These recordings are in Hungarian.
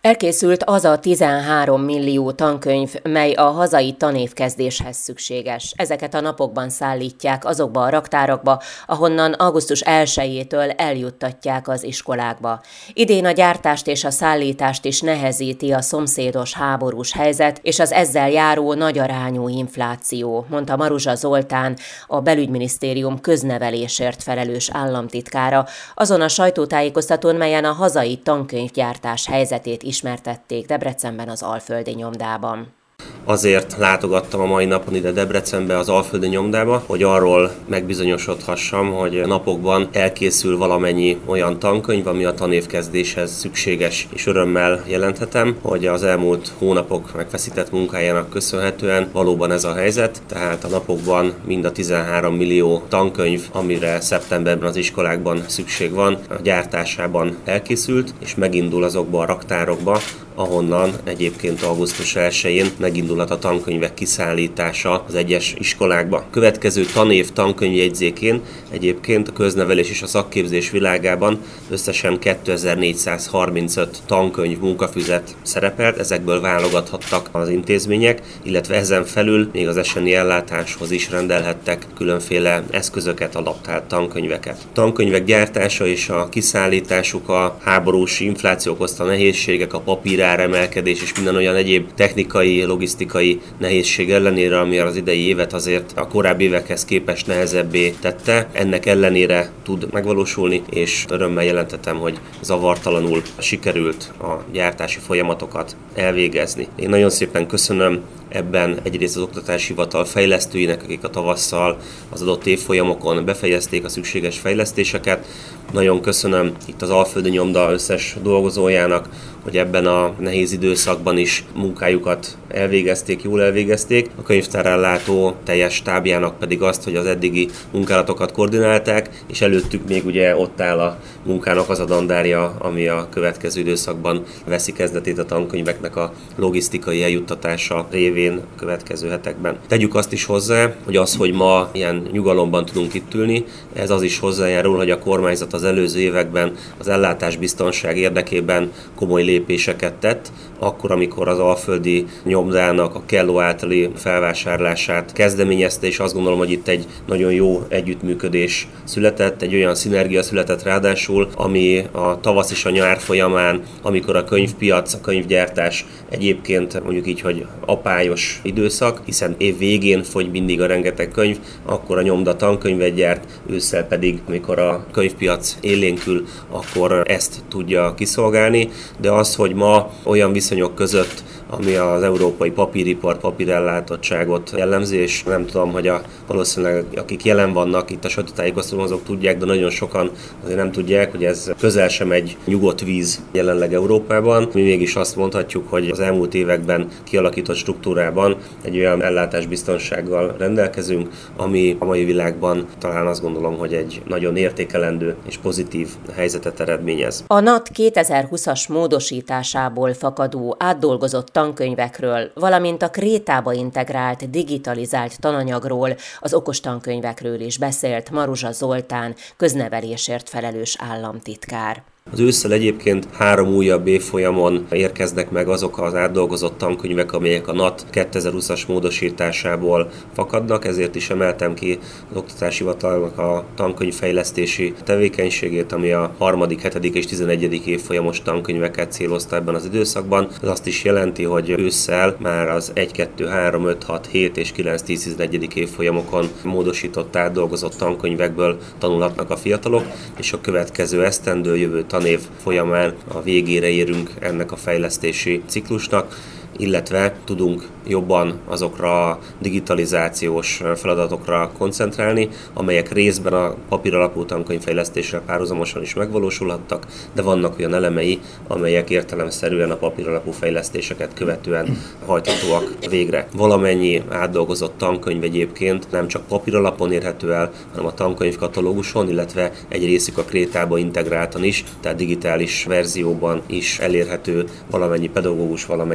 Elkészült az a 13 millió tankönyv, mely a hazai tanévkezdéshez szükséges. Ezeket a napokban szállítják azokba a raktárakba, ahonnan augusztus 1-től eljuttatják az iskolákba. Idén a gyártást és a szállítást is nehezíti a szomszédos háborús helyzet és az ezzel járó nagyarányú infláció, mondta Maruzsa Zoltán, a Belügyminisztérium köznevelésért felelős államtitkára, azon a sajtótájékoztatón, melyen a hazai tankönyvgyártás helyzetét ismertették Debrecenben az Alföldi Nyomdában. Azért látogattam a mai napon ide Debrecenbe, az Alföldi Nyomdába, hogy arról megbizonyosodhassam, hogy napokban elkészül valamennyi olyan tankönyv, ami a tanévkezdéshez szükséges, és örömmel jelenthetem, hogy az elmúlt hónapok megfeszített munkájának köszönhetően valóban ez a helyzet, tehát a napokban mind a 13 millió tankönyv, amire szeptemberben az iskolákban szükség van, a gyártásában elkészült, és megindul azokba a raktárokba, ahonnan egyébként augusztus 1-én megindulhat a tankönyvek kiszállítása az egyes iskolákba. Következő tanév tankönyvjegyzékén egyébként a köznevelés és a szakképzés világában összesen 2435 tankönyv munkafüzet szerepelt, ezekből válogathattak az intézmények, illetve ezen felül még az eseni ellátáshoz is rendelhettek különféle eszközöket, adaptált tankönyveket. A tankönyvek gyártása és a kiszállításuk a háborús infláció okozta nehézségek, a papíráremelkedés és minden olyan egyéb technikai, logisztikai nehézség ellenére, ami az idei évet azért a korábbi évekhez képest nehezebbé tette, ennek ellenére tud megvalósulni, és örömmel jelentetem, hogy zavartalanul sikerült a gyártási folyamatokat elvégezni. Én nagyon szépen köszönöm ebben egyrészt az Oktatási Hivatal fejlesztőinek, akik a tavasszal az adott évfolyamokon befejezték a szükséges fejlesztéseket. Nagyon köszönöm itt az Alföldi Nyomda összes dolgozójának, hogy ebben a nehéz időszakban is munkájukat elvégezték, jól elvégezték. A könyvtárellátó teljes stábjának pedig azt, hogy az eddigi munkálatokat koordinálták, és előttük még ugye ott áll a munkának az a dandárja, ami a következő időszakban veszi kezdetét a tankönyveknek a logisztikai eljuttatása révén a következő hetekben. Tegyük azt is hozzá, hogy az, hogy ma ilyen nyugalomban tudunk itt ülni, ez az is hozzájárul, hogy a kormányzat az előző években az ellátásbiztonság érdekében komoly lépéseket tett, akkor, amikor az Alföldi Nyomdának a Kelló általi felvásárlását kezdeményezte, és azt gondolom, hogy itt egy nagyon jó együttműködés született, egy olyan szinergia született ráadásul, ami a tavasz és a nyár folyamán, amikor a könyvpiac, a könyvgyártás egyébként mondjuk így, hogy apályos időszak, hiszen év végén fogy mindig a rengeteg könyv, akkor a Nyomda tankönyvet gyárt, ősszel pedig, amikor a könyvpiac élénkül, akkor ezt tudja kiszolgálni, de az, hogy ma olyan viszonyok között, ami az európai papíripar, papírellátottságot jellemzi, és nem tudom, hogy valószínűleg akik jelen vannak itt a sajtótájékoztatón, azok tudják, de nagyon sokan azért nem tudják, hogy ez közel sem egy nyugodt víz jelenleg Európában. Mi mégis azt mondhatjuk, hogy az elmúlt években kialakított struktúrában egy olyan ellátásbiztonsággal rendelkezünk, ami a mai világban talán azt gondolom, hogy egy nagyon értékelendő és pozitív helyzetet eredményez. A NAT 2020-as módosításából fakadó átdolgozott tankönyvekről, valamint a Krétába integrált, digitalizált tananyagról, az okostankönyvekről is beszélt Maruzsa Zoltán, köznevelésért felelős államtitkár. Az ősszel egyébként 3 újabb évfolyamon érkeznek meg azok az átdolgozott tankönyvek, amelyek a NAT 2020-as módosításából fakadnak, ezért is emeltem ki az Oktatási Hivatalnak a tankönyvfejlesztési tevékenységét, ami a 3., 7. és 11. évfolyamos tankönyveket célozta ebben az időszakban. Ez azt is jelenti, hogy ősszel már az 1, 2, 3, 5, 6, 7 és 9, 10, 11. évfolyamokon módosított, átdolgozott tankönyvekből tanulhatnak a fiatalok, és a következő esztendő, jövő tanév folyamán a végére érünk ennek a fejlesztési ciklusnak, illetve tudunk jobban azokra a digitalizációs feladatokra koncentrálni, amelyek részben a papíralapú tankönyvfejlesztéssel párhuzamosan is megvalósulhattak, de vannak olyan elemei, amelyek értelemszerűen a papíralapú fejlesztéseket követően hajthatóak végre. Valamennyi átdolgozott tankönyv egyébként nem csak papíralapon érhető el, hanem a tankönyvkatalóguson, illetve egy részük a Krétába integráltan is, tehát digitális verzióban is elérhető valamennyi pedagógus, valamennyi tanuló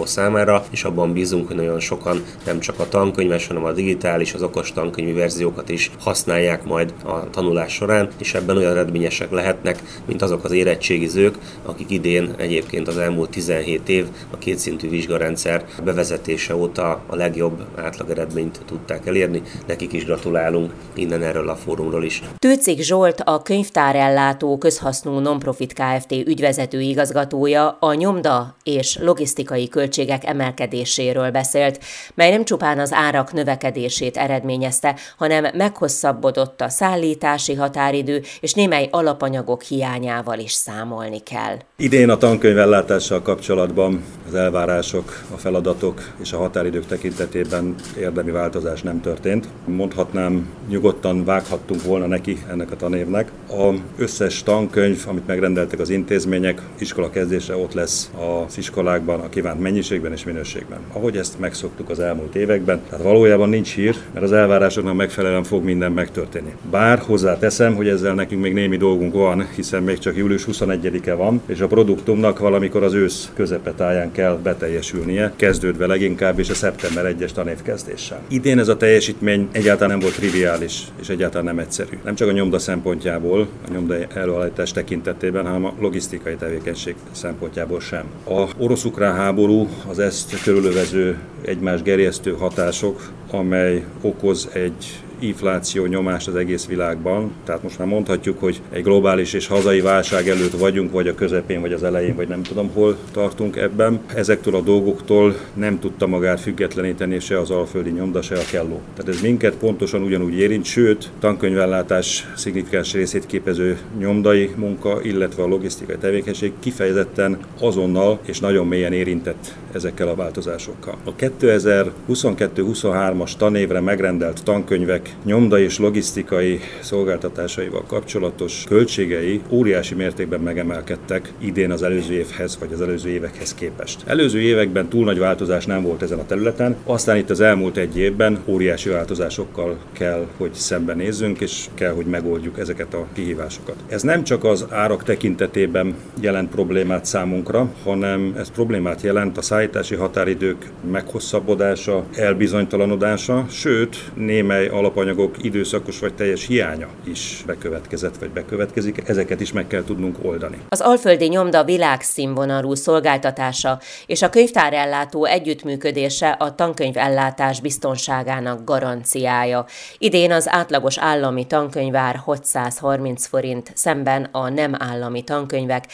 számára, és abban bízunk, hogy nagyon sokan nem csak a tankönyves, hanem a digitális, az okos tankönyvi verziókat is használják majd a tanulás során, és ebben olyan eredményesek lehetnek, mint azok az érettségizők, akik idén egyébként az elmúlt 17 év a kétszintű vizsgarendszer bevezetése óta a legjobb átlageredményt tudták elérni. Nekik is gratulálunk innen erről a fórumról is. Tőczig Zsolt, a könyvtárellátó közhasznú non-profit Kft. Ügyvezető igazgatója a nyomda és logisztikai költségek emelkedéséről beszélt, mely nem csupán az árak növekedését eredményezte, hanem meghosszabbodott a szállítási határidő, és némely alapanyagok hiányával is számolni kell. Idén a tankönyvellátással kapcsolatban az elvárások, a feladatok és a határidők tekintetében érdemi változás nem történt. Mondhatnám, nyugodtan vághattunk volna neki ennek a tanévnek. Az összes tankönyv, amit megrendeltek az intézmények, iskola kezdésre ott lesz az iskolákban a kívánt mennyiségben és minőségben. Ahogy ezt megszoktuk az elmúlt években, tehát valójában nincs hír, mert az elvárásoknak megfelelően fog minden megtörténni. Bár hozzáteszem, hogy ezzel nekünk még némi dolgunk van, hiszen még csak július 21-e van, és a produktumnak valamikor az ősz közepetáján kell beteljesülnie, kezdődve leginkább és a szeptember 1-es tanévkezdéssel. Idén ez a teljesítmény egyáltalán nem volt triviális, és egyáltalán nem egyszerű. Nem csak a nyomda szempontjából, a nyomdai előállítás tekintetében, hanem a logisztikai tevékenység szempontjából sem. A orosz-ukrán háború, az ezt körülövező egymás gerjesztő hatások, amely okoz egy infláció nyomást az egész világban. Tehát most már mondhatjuk, hogy egy globális és hazai válság előtt vagyunk, vagy a közepén, vagy az elején, vagy nem tudom hol tartunk ebben. Ezektől a dolgoktól nem tudta magát függetleníteni se az Alföldi Nyomda, se a Kelló. Tehát ez minket pontosan ugyanúgy érint, sőt, tankönyvellátás szignifikáns részét képező nyomdai munka, illetve a logisztikai tevékenység kifejezetten azonnal és nagyon mélyen érintett ezekkel a változásokkal. A 2022-23-as tanévre megrendelt tankönyvek nyomda és logisztikai szolgáltatásaival kapcsolatos költségei óriási mértékben megemelkedtek idén az előző évhez vagy az előző évekhez képest. Előző években túl nagy változás nem volt ezen a területen, aztán itt az elmúlt egy évben óriási változásokkal kell, hogy szembenézzünk, és kell, hogy megoldjuk ezeket a kihívásokat. Ez nem csak az árak tekintetében jelent problémát számunkra, hanem ez problémát jelent a szállítási határidők meghosszabbodása, elbizonytalanodása, sőt, némely alapanyagok időszakos vagy teljes hiánya is bekövetkezett vagy bekövetkezik. Ezeket is meg kell tudnunk oldani. Az Alföldi Nyomda világszínvonalú szolgáltatása és a könyvtárellátó együttműködése a tankönyvellátás biztonságának garanciája. Idén az átlagos állami tankönyvár 630 forint, szemben a nem állami tankönyvek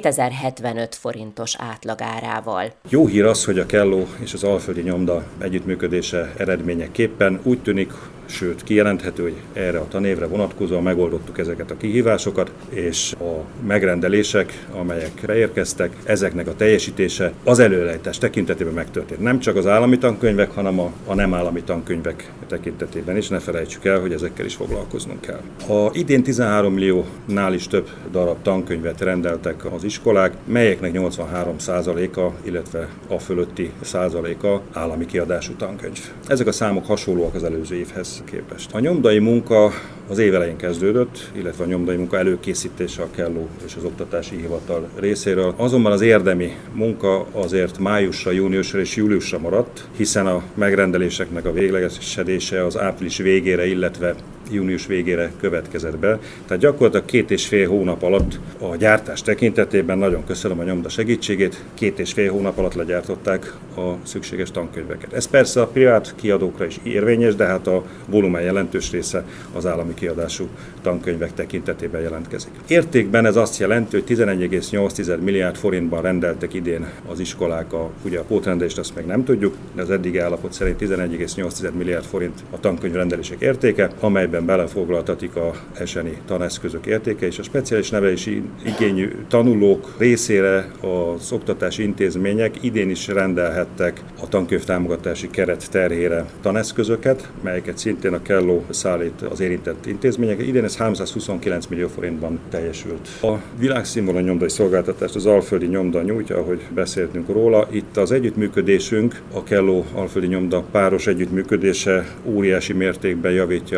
2075 forintos átlagárával. Jó hír az, hogy a Kelló és az Alföldi Nyomda együttműködése eredményeképpen úgy tűnik, sőt kijelenthető, hogy erre a tanévre vonatkozóan megoldottuk ezeket a kihívásokat, és a megrendelések, amelyek beérkeztek, ezeknek a teljesítése az előállítás tekintetében megtörtént. Nem csak az állami tankönyvek, hanem a nem állami tankönyvek tekintetében is. Ne felejtsük el, hogy ezekkel is foglalkoznunk kell. A idén 13 milliónál is több darab tankönyvet rendeltek az iskolák, melyeknek 83%-a, illetve a fölötti százaléka állami kiadású tankönyv. Ezek a számok hasonlóak az előző évhez képest. A nyomdai munka az év elején kezdődött, illetve a nyomdai munka előkészítése a Kelló és az Oktatási Hivatal részéről. Azonban az érdemi munka azért májusra, júniusra és júliusra maradt, hiszen a megrendeléseknek a véglegesedése az április végére, illetve június végére következett be. Tehát gyakorlatilag 2,5 hónap alatt a gyártás tekintetében, nagyon köszönöm a nyomda segítségét, 2,5 hónap alatt legyártották a szükséges tankönyveket. Ez persze a privát kiadókra is érvényes, de hát a volumen jelentős része az állami kiadású tankönyvek tekintetében jelentkezik. Értékben ez azt jelenti, hogy 11,8 milliárd forintban rendeltek idén az iskolák ugye a pótrendelést azt meg nem tudjuk, de az eddigi állapot szerint 11,8 milliárd forint a tankönyvrendelések értéke, amelyben belefoglaltatik a SNI taneszközök értéke, és a speciális nevelési igényű tanulók részére az oktatási intézmények idén is rendelhettek a tankönyvtámogatási keret terhére taneszközöket, melyeket szintén a Kelló szállít az érintett intézmények. Idén ez 329 millió forintban teljesült. A világszínvonalú nyomdai szolgáltatást az Alföldi Nyomda nyújtja, ahogy beszéltünk róla. Itt az együttműködésünk, a Kelló Alföldi Nyomda páros együttműködése óriási mértékben javítja a tankönyv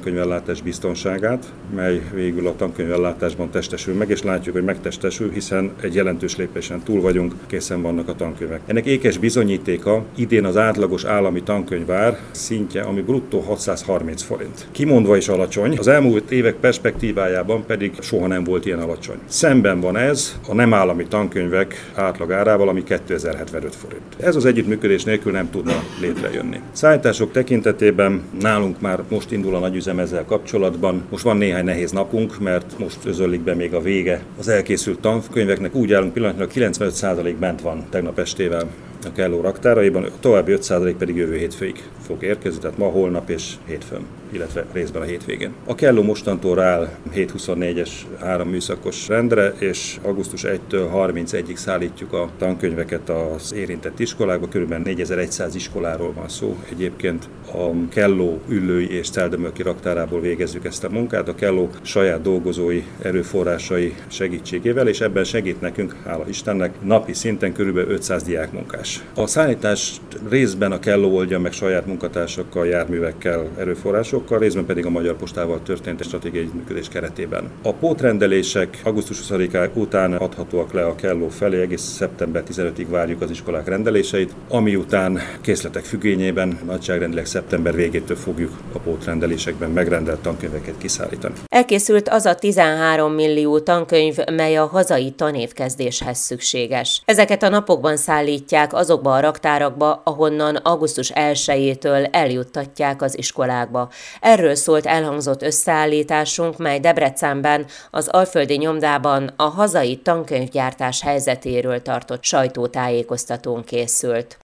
tankönyvellátás biztonságát, mely végül a tankönyvellátásban testesül meg, és látjuk, hogy megtestesül, hiszen egy jelentős lépésen túl vagyunk, készen vannak a tankönyvek. Ennek ékes bizonyítéka idén az átlagos állami tankönyvár szintje, ami bruttó 630 forint. Kimondva is alacsony, az elmúlt évek perspektívájában pedig soha nem volt ilyen alacsony. Szemben van ez a nem állami tankönyvek átlagárával, ami 2075 forint. Ez az együttműködés nélkül nem tudna létrejönni. Szállítások tekintetében nálunk már most indul a nagyüzem ezzel kapcsolatban. Most van néhány nehéz napunk, mert most özöllik be még a vége az elkészült tankönyveknek. Úgy állunk pillanatnyilag, 95% bent van tegnap estével a Kelló raktáraiban, a további 5% pedig jövő hétfőig fog érkezni, tehát ma, holnap és hétfőn, illetve részben a hétvégén. A Kelló mostantól rááll 7/24-es 3 műszakos rendre, és augusztus 1-től 31-ig szállítjuk a tankönyveket az érintett iskolákba, kb. 4100 iskoláról van szó. Egyébként a Kelló Üllői és Celdömölki raktárából végezzük ezt a munkát, a Kelló saját dolgozói erőforrásai segítségével, és ebben segít nekünk, hála Istennek, napi szinten kb. 500 diákmunkás. A szállítást részben a Kelló oldja meg saját munkatársakkal, járművekkel, erőforrásokkal, részben pedig a Magyar Postával történt stratégiai együttműködés keretében. A pótrendelések augusztus 20-án után adhatóak le a Kelló felé, egész szeptember 15-ig várjuk az iskolák rendeléseit, ami után készletek függvényében nagyságrendileg szeptember végétől fogjuk a pótrendelésekben megrendelt tankönyveket kiszállítani. Elkészült az a 13 millió tankönyv, mely a hazai tanévkezdéshez szükséges. Ezeket a napokban szállítják azokba a raktárakba, ahonnan augusztus 1-től eljuttatják az iskolákba. Erről szólt elhangzott összeállításunk, mely Debrecenben, az Alföldi Nyomdában a hazai tankönyvgyártás helyzetéről tartott sajtótájékoztatón készült.